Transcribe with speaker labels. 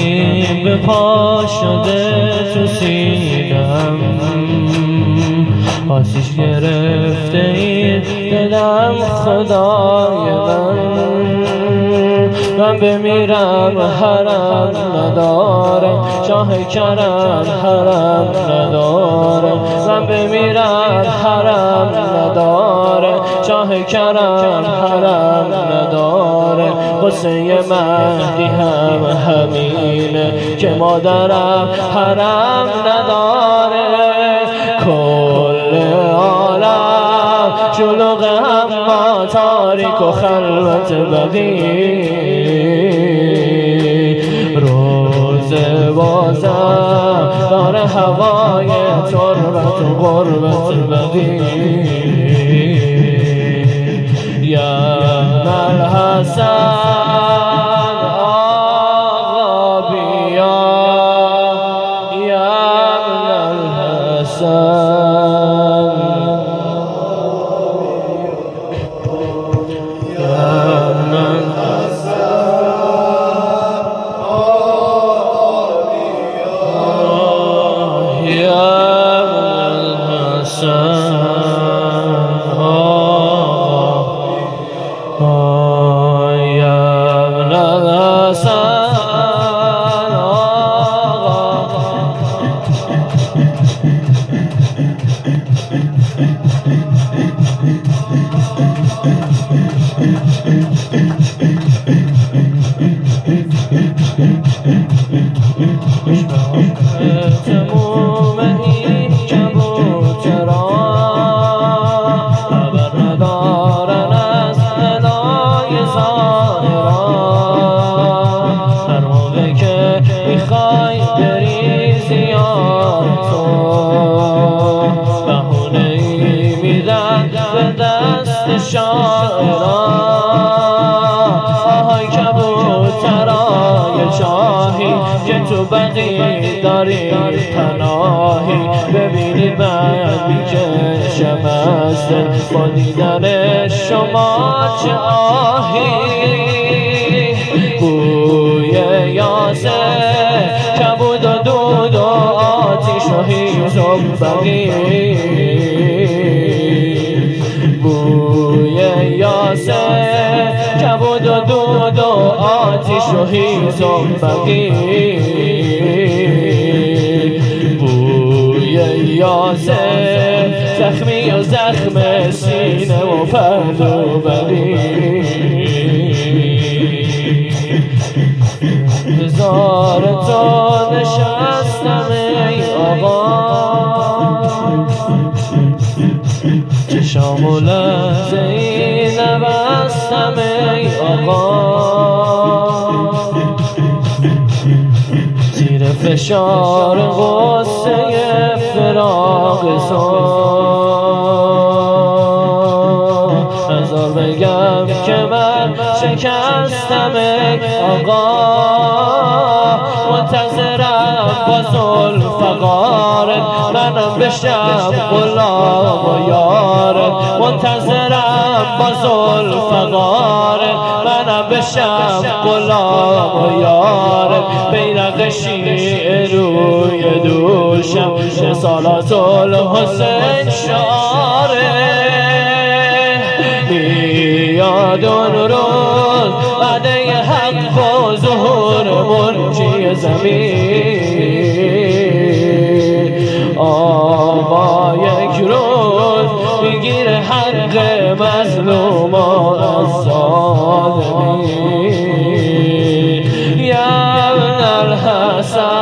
Speaker 1: غمیم به پا شده تو سینم، آتیش گرفته این دلم خدای من بمیرم حرم نداره، شاه کرم حرم نداره، من بمیرم حرم نداره، شاه کرم حرم نداره. قصه مهدی هم همینه که مادرم حرم نداره، کل عالم شلوغ اما تاریک و خلوت بقی، روز بازم داره هوای تربت و غربت بقی. یا الحسن آقا بیا، یا الحسن تموم این کبوترها خبر ندارن از ندای ظاهرا، هر موقع که میخوای بری زیارتو بهونه ای میدن به دست شاعرا. آهای کبوترای شاهی که تو بقی داری پناهی، ببینید من میکشم از دل با دیدن شما چه آهی. بوی یاسه کبود و دود و آتیش و هیزم بقی، بوی یاسه کبود و دود و آتیش و هیزم بقی، بوی یاسه زخمی و زخم سینه و پهلو بقی. هزار تا نشستم ای آقا، چشام و لحظه ای نبستم ای آقا، زیر فشار غصه فراق هزار بگم که من شکستم ای آقا، منتظرم با ذوالفقارت منم بشم غلام و یارت، منتظرم با ذوالفقارت منم بشم غلام و یارت. بیرق شیعه روی دوشم رسالات الحسین شعاره، بیاد اون روز وعده حق و ظهور منجی زمین. آقا یک روز میگیر حق مظلومان از ظالمین. یا ابن الحسن